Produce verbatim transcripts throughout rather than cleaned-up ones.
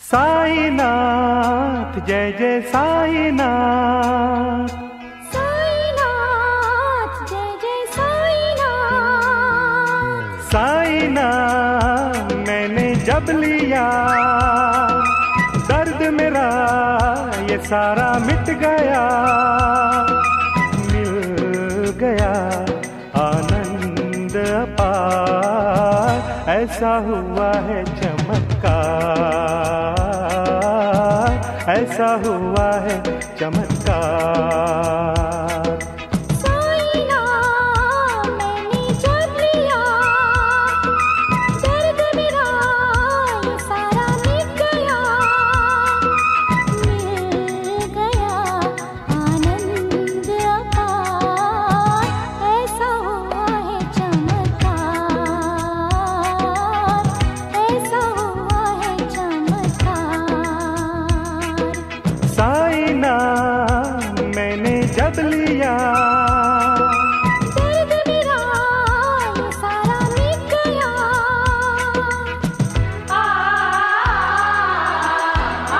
साईनाथ जय जय साईनाथ, साईनाथ जय जय साईनाथ। साईनाथ मैंने जब लिया दर्द मेरा ये सारा मिट गया, मिल गया आनंद अपार, ऐसा हुआ है चमत्कार, ऐसा हुआ है चमत्कार। साईनाथ मैंने जब लिया दर्द मेरा ये सारा मिट गया, मिल गया आनंद अपार, ऐसा हुआ है चमत्कार, ऐसा हुआ है चमत्कार। साईनाथ मैंने जब लिया दर्द मेरा ये सारा मिट गया। आ आ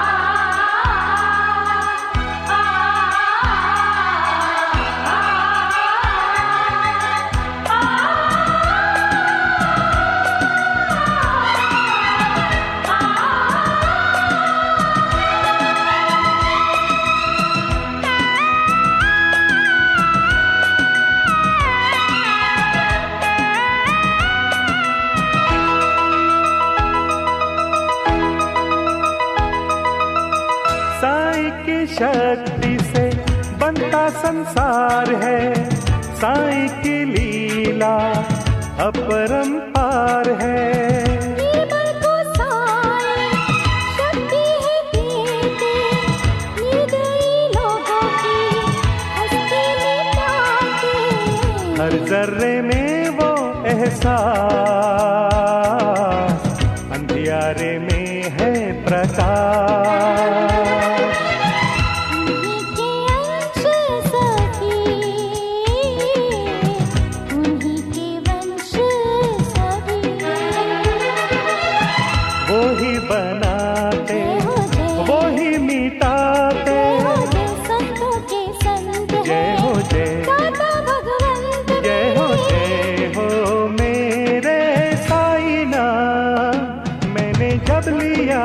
साईं की शक्ति से बनता संसार है, साईं की लीला अपरंपार है। निर्बल को साईं शक्ति है देते, निर्दयी लोगों की हस्ती मिटाते। हर जर्रे में वो एहसास, अंधियारे में है प्रकाश। उन्हीं के अंश सभी, उन्हीं के वंश सभी। वो ही बनाते, जय हो जय, वो ही मिटाते। जय हो जय संतों के संत जय है, हो जय, दाता भगवंत जय हो मेरे। जय हो मेरे साईनाथ, मैंने जब लिया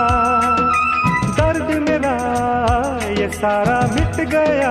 दर्द मेरा ये सारा मिट गया।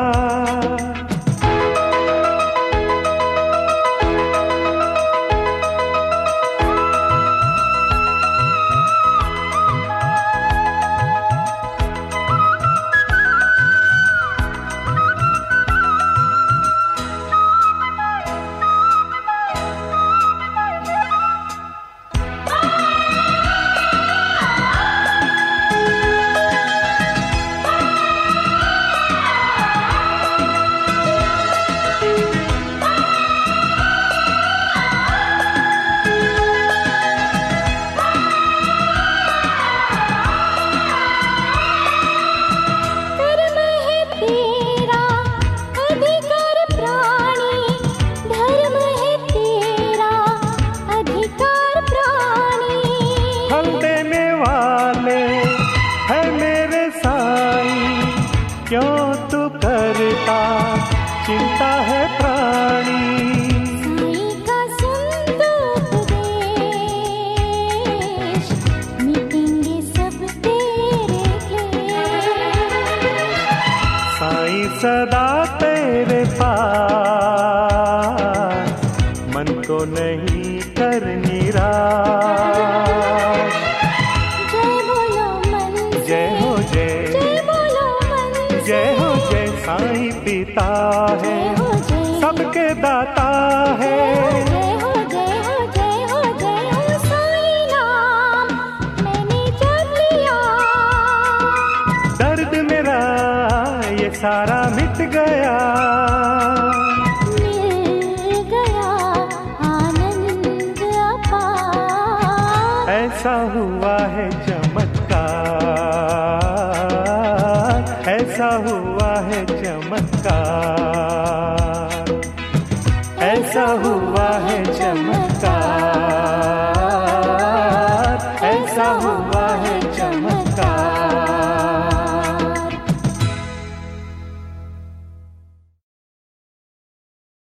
कर्म है तेरा अधिकार प्राणी, धर्म है तेरा अधिकार प्राणी। फल देने वाले है मेरे साईं, क्यों तू करता चिंता है प्राणी। साईं का सुन उपदेश, मिटेंगे सब तेरे क्लेश। साईं सदा तेरे पास, मन को नहीं कर निराश। जय बोलो मन से, जय हो जय, जय बोलो मन से। जय हो जय साईं पिता है, जय हो जय, सबके दाता है। जय हो जय हो जय हो जय हो साईं नाम मैंने जब लिया दर्द मेरा ये सारा मिट गया, मिल गया आनंद अपार, ऐसा हुआ है चमत्कार, ऐसा हुआ है चमत्कार, ऐसा हुआ है चमत्कार, ऐसा हुआ है चमत्कार।